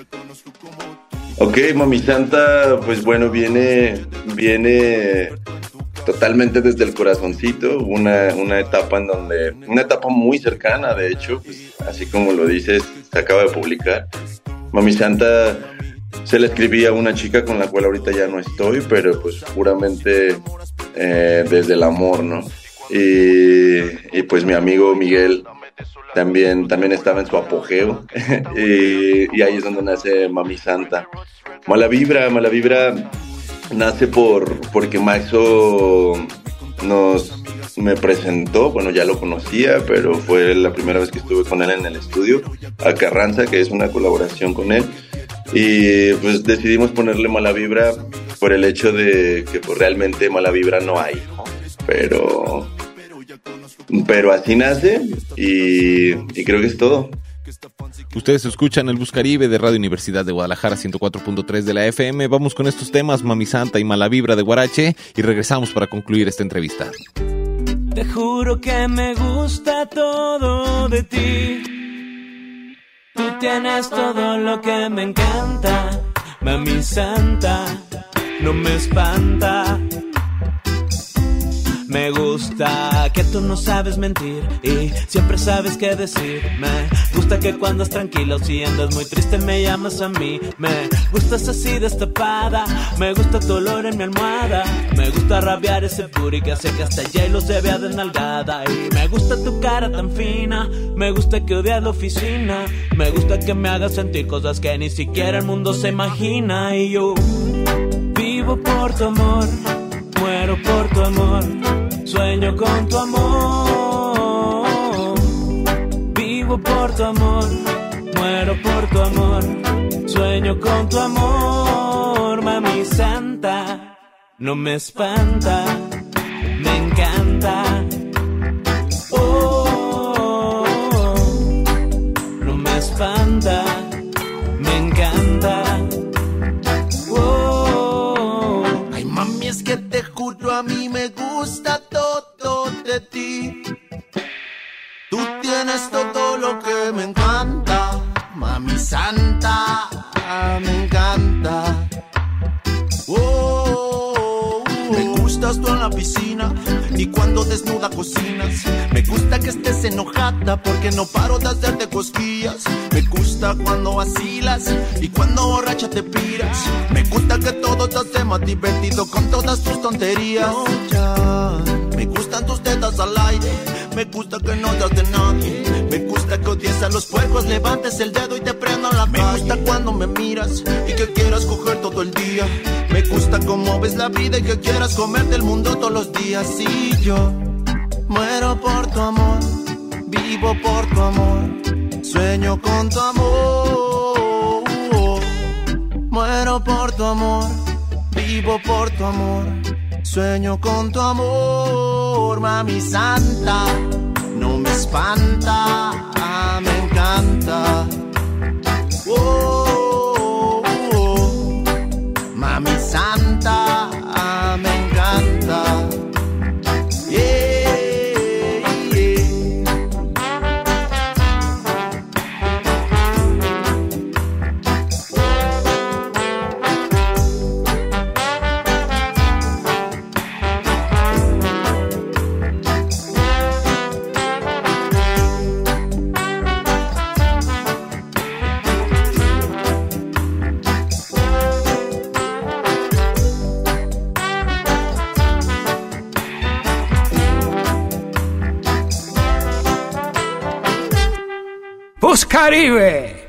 Ok, Mami Santa, pues bueno, viene viene totalmente desde el corazoncito, una, una etapa en donde, una etapa muy cercana, de hecho, pues, así como lo dices, se acaba de publicar. Mami Santa se la escribí a una chica con la cual ahorita ya no estoy, pero pues puramente eh, desde el amor, ¿no? Y, y pues mi amigo Miguel también, también estaba en su apogeo. y, y ahí es donde nace Mami Santa. Mala Vibra, Mala Vibra nace por porque Maxo nos me presentó, bueno, ya lo conocía, pero fue la primera vez que estuve con él en el estudio, a Carranza, que es una colaboración con él, y pues decidimos ponerle Mala Vibra por el hecho de que pues realmente Mala Vibra no hay, ¿no? pero pero así nace y, y creo que es todo. Ustedes escuchan el Bus Caribe de Radio Universidad de Guadalajara, ciento cuatro punto tres de la F M. Vamos con estos temas, Mami Santa y Mala Vibra de Guarache, y regresamos para concluir esta entrevista. Te juro que me gusta todo de ti. Tú tienes todo lo que me encanta. Mami Santa, no me espanta. Me gusta que tú no sabes mentir y siempre sabes qué decir. Me gusta que cuando estás tranquila o si andas muy triste me llamas a mí. Me gustas así destapada, me gusta tu olor en mi almohada. Me gusta rabiar ese puri que hace que hasta J-Lo se vea desnalgada. Y me gusta tu cara tan fina, me gusta que odias la oficina. Me gusta que me hagas sentir cosas que ni siquiera el mundo se imagina. Y yo vivo por tu amor, muero por tu amor, sueño con tu amor. Vivo por tu amor, muero por tu amor, sueño con tu amor. Mami Santa, no me espanta, me encanta. Oh, no me espanta, me encanta. Es que te juro, a mí me gusta todo de ti. Tú tienes todo lo que me encanta. Mami Santa, me encanta. Oh, me gustas tú en la piscina y cuando desnuda cocinas. Me gusta que estés enojada porque no paro de hacerte cosquillas. Me gusta cuando vacilas y cuando borracha te piras. Me gusta que todo te hace más divertido con todas tus tonterías. Oh, ya. Me gustan tus tetas al aire, me gusta que no das de nadie. Me gusta que odies a los puercos, levantes el dedo y te prendan la calle. Me gusta cuando me miras y que quieras coger todo el día. Me gusta cómo ves la vida y que quieras comerte el mundo todos los días. Y yo muero por tu amor, vivo por tu amor, sueño con tu amor. Muero por tu amor, vivo por tu amor, sueño con tu amor. Mami Santa, no me espanta, me encanta. Oh, oh, oh. Mami Santa, me encanta. Yeah, yeah. Bus Caribe.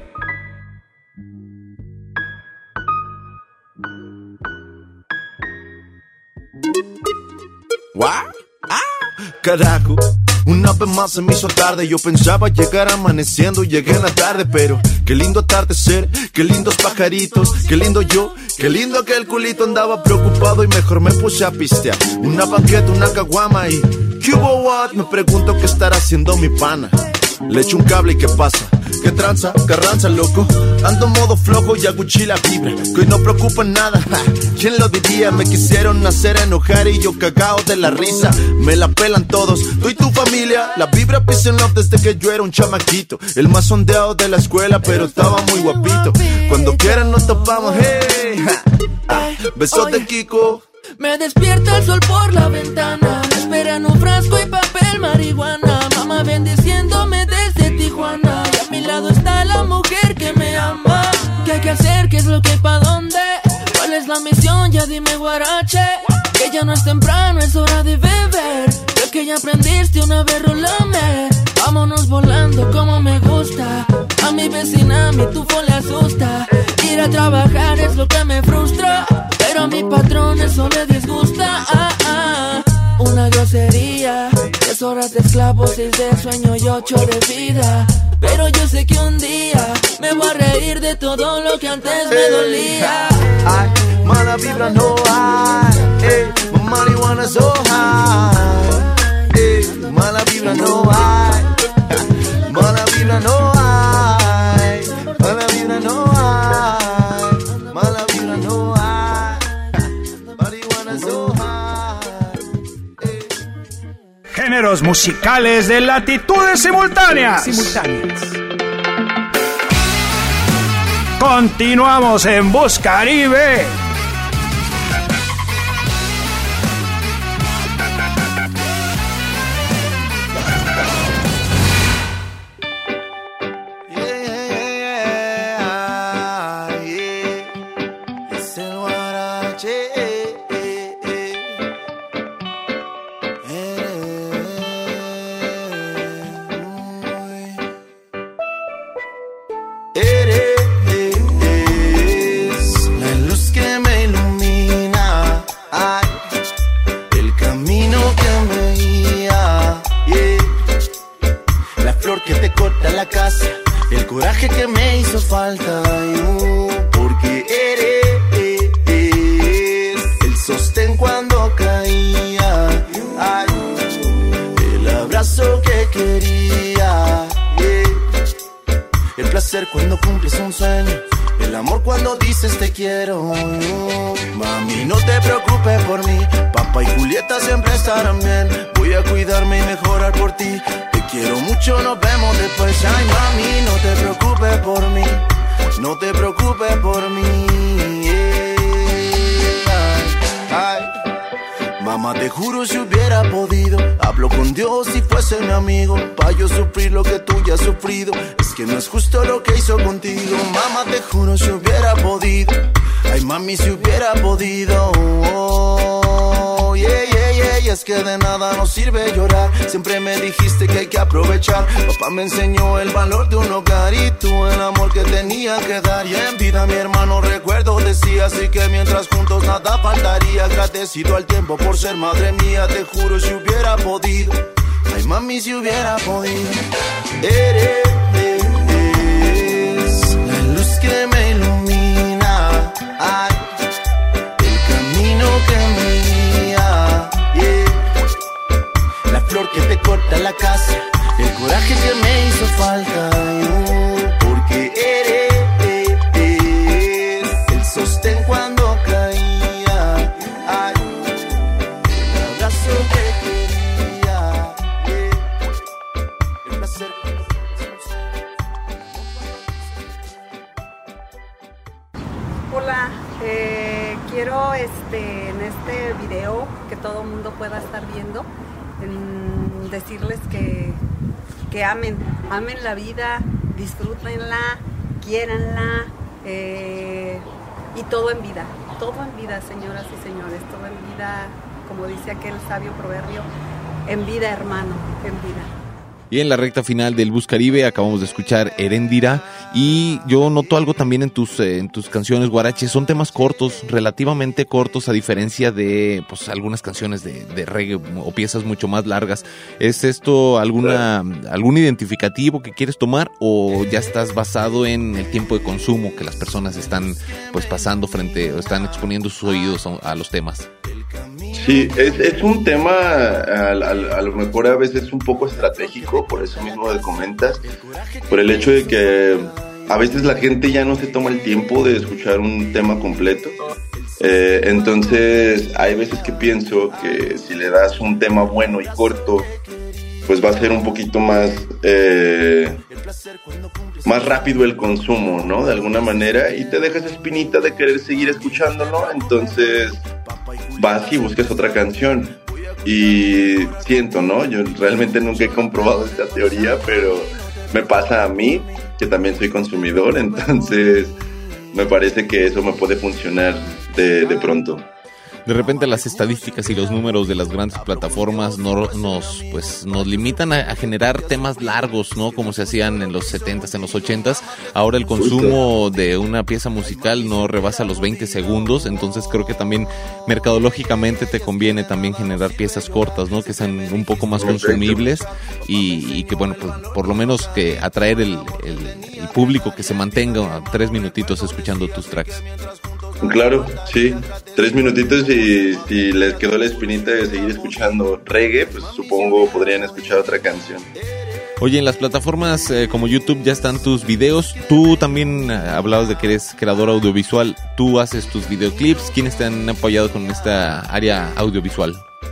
¿What? ¡Ah! Carajo, una vez más se me hizo tarde. Yo pensaba llegar amaneciendo y llegué en la tarde. Pero qué lindo atardecer, qué lindos pajaritos, qué lindo yo, qué lindo que el culito andaba preocupado y mejor me puse a pistear. Una banqueta, una caguama y ¿qué hubo, what? Me pregunto qué estará haciendo mi pana. Le echo un cable y ¿qué pasa? ¿Qué tranza? Carranza, loco. Ando modo flojo y hago la vibra, que hoy no preocupa nada. Ja, ¿quién lo diría? Me quisieron hacer enojar y yo cagao de la risa. Me la pelan todos, tú y tu familia. La vibra peace and love desde que yo era un chamaquito. El más sondeado de la escuela, pero estaba muy guapito. Cuando quieran nos topamos, hey. Ja, ah, besos de Kiko. Me despierta el sol por la ventana, esperan un frasco y papel marihuana. Mamá bendiciéndome desde Tijuana, y a mi lado está la mujer que me ama. ¿Qué hay que hacer? ¿Qué es lo que hay pa' dónde? ¿Cuál es la misión? Ya dime, guarache. Que ya no es temprano, es hora de beber. Creo que ya aprendiste una vez, rolame. Vámonos volando como me gusta. A mi vecina, a mi tufo le asusta. Ir a trabajar es lo que me frustra, pero a mi patrón eso le disgusta. Ah, ah. Una grosería, diez horas de esclavo, seis de sueño y ocho de vida. Pero yo sé que un día me voy a reír de todo lo que antes me dolía. Ay, mala vibra no hay, eh, marihuana so high, eh, mala vibra no hay, mala vibra no hay, mala vibra no hay, mala vibra no hay, marihuana so high. Géneros musicales de latitudes simultáneas. Simultáneas. Continuamos en Buscaribe. El coraje que me hizo falta, uh, porque eres el sostén cuando caía, ay, el abrazo que quería, yeah, el placer cuando cumples un sueño, el amor cuando dices te quiero. uh, Mami, no te preocupes por mí, papá y Julieta siempre estarán bien. Voy a cuidarme y mejorar por ti. Quiero mucho, nos vemos después. Ay, mami, no te preocupes por mí. No te preocupes por mí. Yeah. Ay, ay. Mamá, te juro si hubiera podido, hablo con Dios si fuese mi amigo, pa' yo sufrir lo que tú ya has sufrido. Es que no es justo lo que hizo contigo. Mamá, te juro si hubiera podido. Ay, mami, si hubiera podido. Oh, yeah, yeah, yeah. Y es que de nada nos sirve llorar. Siempre me dijiste que hay que aprovechar. Papá me enseñó el valor de un hogar y tú el amor que tenía que dar. Y en vida mi hermano recuerdo decía, así que mientras juntos nada faltaría. Agradecido al tiempo por ser madre mía. Te juro si hubiera podido. Ay, mami, si hubiera podido. Eres la luz que me ilumina. Ay, el camino que me guía, yeah. La flor que te corta la casa, el coraje que me hizo falta, uh, porque eres el sostén cuando caía, ay, el abrazo que quería, yeah. El placer cuando Hola, eh, quiero este, en este video que todo el mundo pueda estar viendo, en decirles que, que amen, amen la vida, disfrútenla, quiéranla, eh, y todo en vida, todo en vida, señoras y señores, todo en vida, como dice aquel sabio proverbio, en vida, hermano, en vida. Y en la recta final del Buscaribe acabamos de escuchar Heréndira, y yo noto algo también en tus eh, en tus canciones, Guarache. Son temas cortos, relativamente cortos, a diferencia de pues algunas canciones de, de reggae o piezas mucho más largas. ¿Es esto alguna algún identificativo que quieres tomar o ya estás basado en el tiempo de consumo que las personas están pues pasando frente o están exponiendo sus oídos a, a los temas? Sí, es, es un tema a, a, a lo mejor a veces un poco estratégico, por eso mismo que comentas, por el hecho de que a veces la gente ya no se toma el tiempo de escuchar un tema completo. Eh, entonces hay veces que pienso que si le das un tema bueno y corto, pues va a ser un poquito más eh, más rápido el consumo, ¿no? De alguna manera, y te dejas espinita de querer seguir escuchándolo, entonces vas y buscas otra canción. Y siento, ¿no? Yo realmente nunca he comprobado esta teoría, pero me pasa a mí, que también soy consumidor, entonces me parece que eso me puede funcionar de, de pronto. de repente las estadísticas y los números de las grandes plataformas no, nos pues nos limitan a, a generar temas largos, ¿no? Como se hacían en los setentas, en los ochentas. Ahora el consumo de una pieza musical no rebasa los veinte segundos, entonces creo que también mercadológicamente te conviene también generar piezas cortas, ¿no? Que sean un poco más consumibles y, y que, bueno, pues por lo menos que atraer el, el, el público que se mantenga a tres minutitos escuchando tus tracks. Claro, sí, tres minutitos y si les quedó la espinita de seguir escuchando reggae, pues supongo podrían escuchar otra canción. Oye, en las plataformas eh, como YouTube ya están tus videos. Tú también eh, hablabas de que eres creador audiovisual. Tú haces tus videoclips. ¿Quiénes te han apoyado con esta área audiovisual?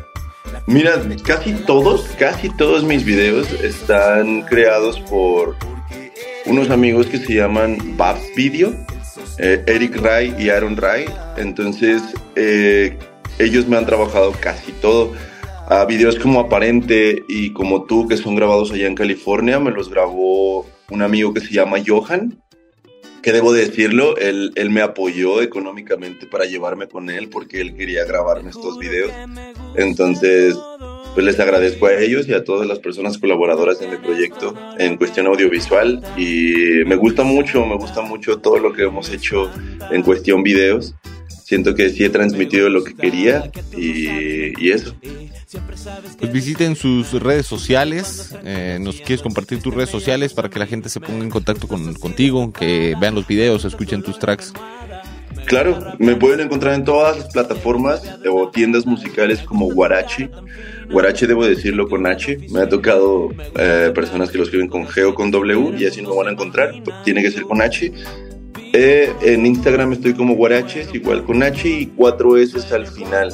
Mira, casi todos, casi todos mis videos están creados por unos amigos que se llaman Babs Video, eh, Eric Ray y Aaron Ray. Entonces, eh, ellos me han trabajado casi todo. A videos como Aparente y Como Tú, que son grabados allá en California, me los grabó un amigo que se llama Johan, que debo decirlo, él, él me apoyó económicamente para llevarme con él porque él quería grabarme estos videos. Entonces, pues les agradezco a ellos y a todas las personas colaboradoras en mi proyecto en cuestión audiovisual, y me gusta mucho, me gusta mucho todo lo que hemos hecho en cuestión videos. Siento que sí he transmitido lo que quería y, y eso. Pues visiten sus redes sociales. Eh, ¿Nos quieres compartir tus redes sociales para que la gente se ponga en contacto con, contigo, que vean los videos, escuchen tus tracks? Claro, me pueden encontrar en todas las plataformas o tiendas musicales como Guarache. Guarache, debo decirlo con H. Me ha tocado eh, personas que lo escriben con G o con W y así no me van a encontrar. Tiene que ser con H. Eh, en Instagram estoy como Guaraches, igual con H y cuatro S al final.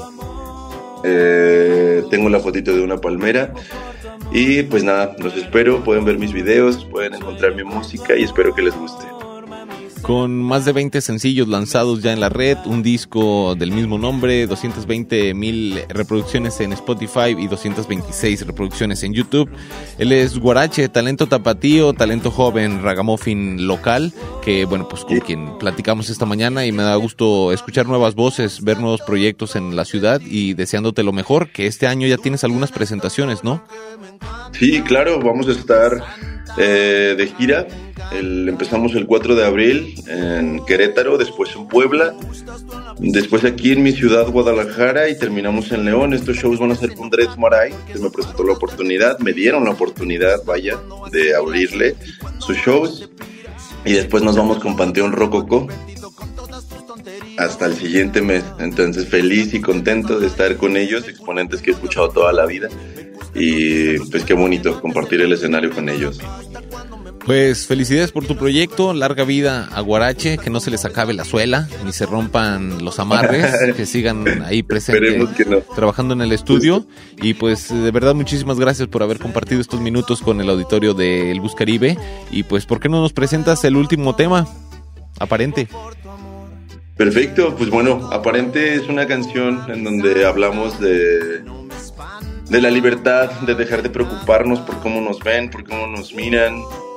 Eh, tengo la fotito de una palmera. Y pues nada, los espero. Pueden ver mis videos, pueden encontrar mi música y espero que les guste. Con más de veinte sencillos lanzados ya en la red, un disco del mismo nombre, doscientas veinte mil reproducciones en Spotify y doscientas veintiséis reproducciones en YouTube. Él es Guarache, talento tapatío, talento joven, ragamuffin local, que bueno, pues con quien platicamos esta mañana, y me da gusto escuchar nuevas voces, ver nuevos proyectos en la ciudad y deseándote lo mejor, que este año ya tienes algunas presentaciones, ¿no? Sí, claro, vamos a estar eh, de gira. El, empezamos el cuatro de abril en Querétaro, después en Puebla, después aquí en mi ciudad, Guadalajara, y terminamos en León. Estos shows van a ser con Dread Marai, que me presentó la oportunidad, me dieron la oportunidad, vaya, de abrirle sus shows. Y después nos vamos con Panteón Rococó hasta el siguiente mes. Entonces feliz y contento de estar con ellos, exponentes que he escuchado toda la vida. Y pues qué bonito compartir el escenario con ellos. Pues felicidades por tu proyecto, larga vida a Guarache, que no se les acabe la suela, ni se rompan los amarres, que sigan ahí presentes, no. trabajando en el estudio. Y pues de verdad muchísimas gracias por haber compartido estos minutos con el auditorio de El Bus Caribe. Y pues, ¿por qué no nos presentas el último tema, Aparente? Perfecto, pues bueno, Aparente es una canción en donde hablamos de... de la libertad, de dejar de preocuparnos por cómo nos ven, por cómo nos miran.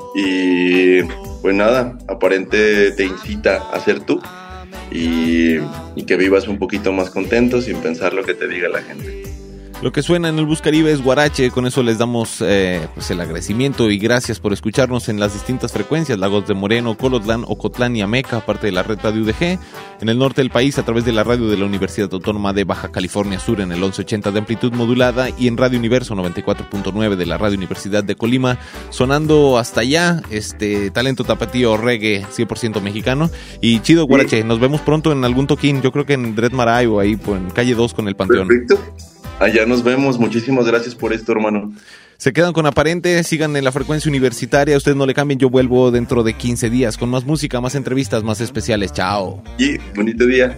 Y pues nada, Aparente te incita a ser tú y, y que vivas un poquito más contento sin pensar lo que te diga la gente. Lo que suena en El Bus Caribe es Guarache. Con eso les damos eh, pues el agradecimiento y gracias por escucharnos en las distintas frecuencias: Lagos de Moreno, Colotlán, Ocotlán y Ameca, aparte de la red Radio U D G. En el norte del país a través de la radio de la Universidad Autónoma de Baja California Sur en el once ochenta de amplitud modulada, y en Radio Universo noventa y cuatro punto nueve de la Radio Universidad de Colima, sonando hasta allá este talento tapatío reggae cien por ciento mexicano. Y chido, Guarache, nos vemos pronto en algún toquín, yo creo que en Dread Marai o ahí en calle dos con el Panteón. Perfecto. Allá nos vemos, muchísimas gracias por esto, hermano. Se quedan con Aparente, sigan en la frecuencia universitaria, ustedes no le cambien, yo vuelvo dentro de quince días con más música, más entrevistas, más especiales. Chao. Y bonito día.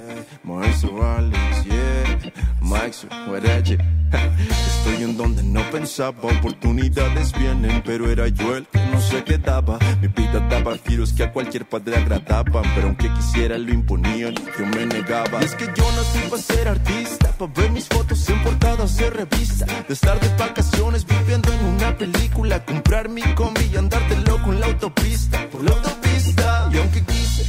Estoy en donde no pensaba, oportunidades vienen, pero era yo el que no se quedaba. Mi vida daba giros que a cualquier padre agradaban, pero aunque quisiera lo imponían, yo me negaba. Es que yo nací para ser artista, para ver mis fotos en portadas de revista, de estar de vacaciones viviendo en una película, comprar mi combi y andar de loco en la autopista, por la autopista. Y aunque quise, no me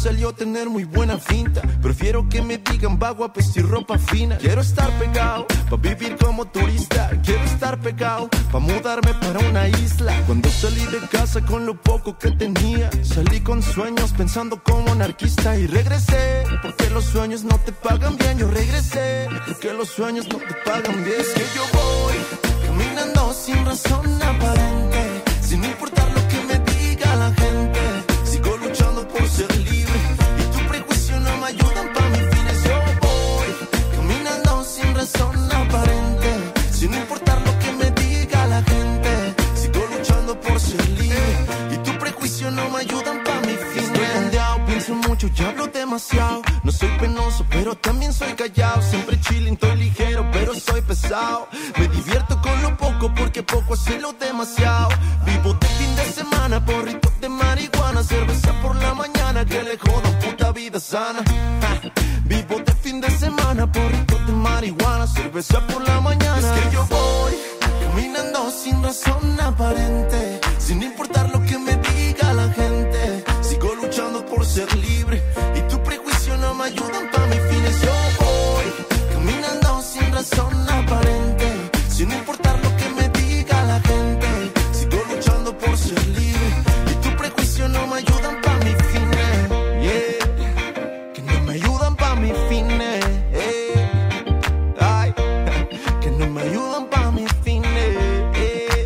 salió tener muy buena finta. Prefiero que me digan vago a vestir ropa fina. Quiero estar pegado pa' vivir como turista. Quiero estar pegado pa' mudarme para una isla. Cuando salí de casa con lo poco que tenía, salí con sueños pensando como anarquista. Y regresé porque los sueños no te pagan bien. Yo regresé porque los sueños no te pagan bien. Es que yo voy caminando sin razón aparente, sin importar lo que me diga la gente. Sigo luchando por ser libre y tu prejuicio no me ayudan pa' mis fines. Yo voy caminando sin razón aparente, sin importar lo que me diga la gente. Sigo luchando por ser libre y tu prejuicio no me ayudan pa' mis fines. Estoy bandeado, pienso mucho y hablo demasiado. No soy penoso, pero también soy callado. Siempre chilling, estoy ligero, pero soy pesado. Me divierto con lo poco porque poco es lo demasiado. Vivo de fin de semana, porritos de marihuana, cerveza por la mañana, que le jodan, puta vida sana. Ja. Vivo de fin de semana, porritos de marihuana, cerveza por la mañana. Es que yo voy caminando sin razón aparente, sin importar lo que me diga la gente. Sigo luchando por ser libre y tu prejuicio no me ayudan pa' mis fines. Yo voy caminando sin razón aparente, sin importar lo que me diga la gente. Sigo luchando por ser libre y tu prejuicio no me ayudan pa' mis fines. Yeah, que no me ayudan pa' mis fines. Eh. Ay, que no me ayudan pa' mis fines. Eh.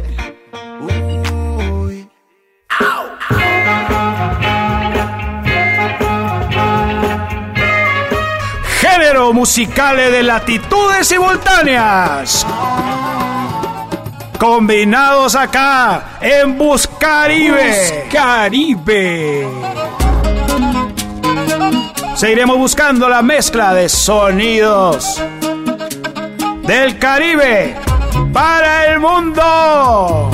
Uy. Género musicales de latitudes simultáneas, combinados acá en Buscaribe. Buscaribe. Seguiremos buscando la mezcla de sonidos del Caribe para el mundo.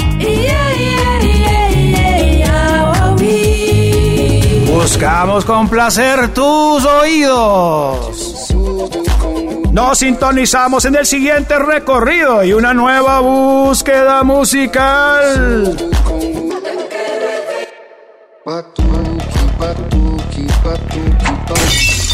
Buscamos complacer tus oídos. Nos sintonizamos en el siguiente recorrido y una nueva búsqueda musical. Batuque, batuque, batuque, batuque.